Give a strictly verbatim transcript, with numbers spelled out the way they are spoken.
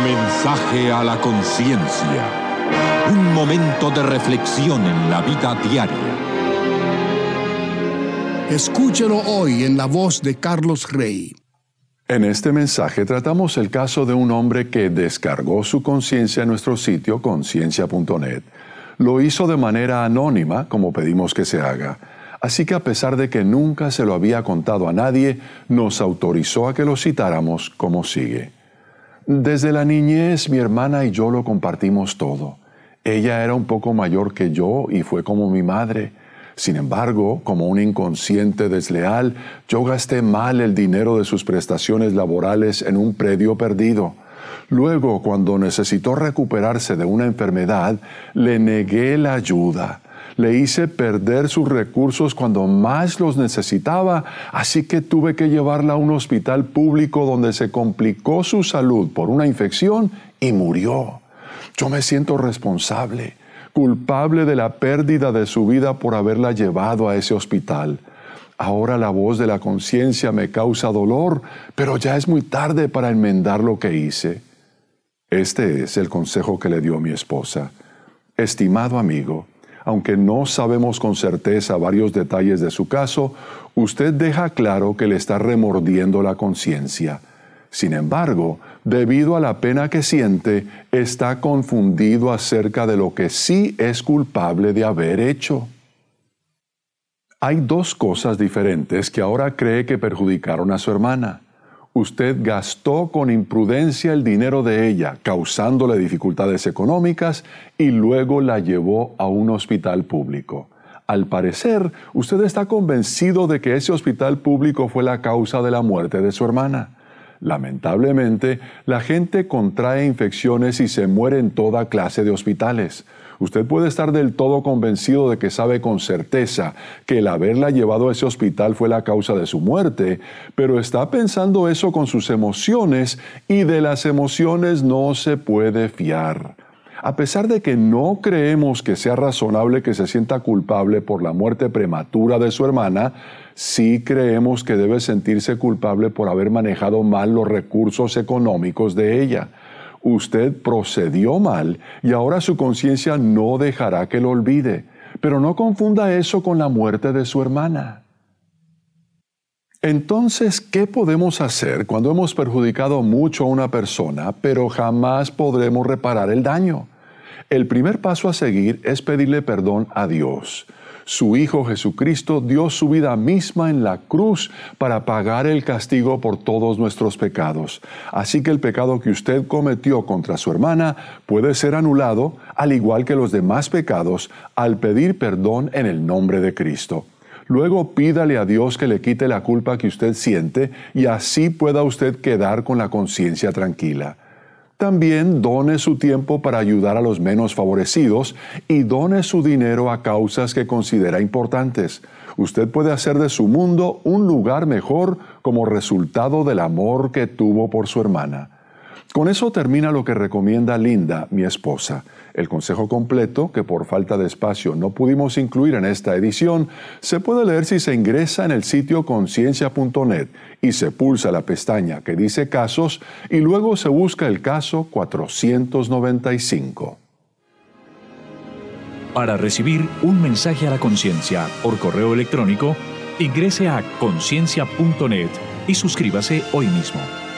Mensaje a la conciencia. Un momento de reflexión en la vida diaria. Escúchelo hoy en la voz de Carlos Rey. En este mensaje tratamos el caso de un hombre que descargó su conciencia en nuestro sitio conciencia punto net. Lo hizo de manera anónima, como pedimos que se haga. Así que a pesar de que nunca se lo había contado a nadie, nos autorizó a que lo citáramos como sigue. Desde la niñez, mi hermana y yo lo compartimos todo. Ella era un poco mayor que yo y fue como mi madre. Sin embargo, como un inconsciente desleal, yo gasté mal el dinero de sus prestaciones laborales en un predio perdido. Luego, cuando necesitó recuperarse de una enfermedad, le negué la ayuda. Le hice perder sus recursos cuando más los necesitaba, así que tuve que llevarla a un hospital público donde se complicó su salud por una infección y murió. Yo me siento responsable, culpable de la pérdida de su vida por haberla llevado a ese hospital. Ahora la voz de la conciencia me causa dolor, pero ya es muy tarde para enmendar lo que hice. Este es el consejo que le dio mi esposa. Estimado amigo, aunque no sabemos con certeza varios detalles de su caso, usted deja claro que le está remordiendo la conciencia. Sin embargo, debido a la pena que siente, está confundido acerca de lo que sí es culpable de haber hecho. Hay dos cosas diferentes que ahora cree que perjudicaron a su hermana. Usted gastó con imprudencia el dinero de ella, causándole dificultades económicas, y luego la llevó a un hospital público. Al parecer, usted está convencido de que ese hospital público fue la causa de la muerte de su hermana. Lamentablemente, la gente contrae infecciones y se muere en toda clase de hospitales. Usted puede estar del todo convencido de que sabe con certeza que el haberla llevado a ese hospital fue la causa de su muerte, pero está pensando eso con sus emociones y de las emociones no se puede fiar. A pesar de que no creemos que sea razonable que se sienta culpable por la muerte prematura de su hermana, sí creemos que debe sentirse culpable por haber manejado mal los recursos económicos de ella. Usted procedió mal y ahora su conciencia no dejará que lo olvide. Pero no confunda eso con la muerte de su hermana. Entonces, ¿qué podemos hacer cuando hemos perjudicado mucho a una persona, pero jamás podremos reparar el daño? El primer paso a seguir es pedirle perdón a Dios. Su Hijo Jesucristo dio su vida misma en la cruz para pagar el castigo por todos nuestros pecados. Así que el pecado que usted cometió contra su hermana puede ser anulado, al igual que los demás pecados, al pedir perdón en el nombre de Cristo. Luego pídale a Dios que le quite la culpa que usted siente y así pueda usted quedar con la conciencia tranquila. También done su tiempo para ayudar a los menos favorecidos y done su dinero a causas que considera importantes. Usted puede hacer de su mundo un lugar mejor como resultado del amor que tuvo por su hermana. Con eso termina lo que recomienda Linda, mi esposa. El consejo completo, que por falta de espacio no pudimos incluir en esta edición, se puede leer si se ingresa en el sitio conciencia punto net y se pulsa la pestaña que dice Casos y luego se busca el caso cuatrocientos noventa y cinco. Para recibir un mensaje a la conciencia por correo electrónico, ingrese a conciencia punto net y suscríbase hoy mismo.